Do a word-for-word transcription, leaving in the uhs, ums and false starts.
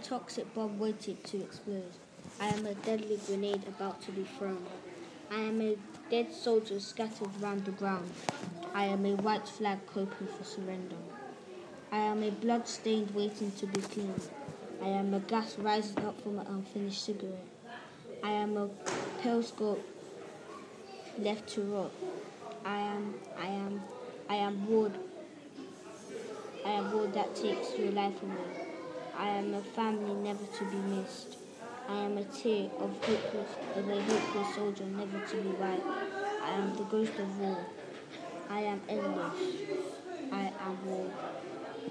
toxic bomb waiting to explode. I am a deadly grenade about to be thrown. I am a dead soldier scattered round the ground. I am a white flag hoping for surrender. I am a blood stained waiting to be cleaned. I am a gas rising up from an unfinished cigarette. I am a pale scope left to rot. I am, I am, I am wood. I am wood that takes your life away. I am a family never to be missed. I am a tear of hopeless, of a hopeless soldier never to be wiped. I am the ghost of war. I am endless. I am war.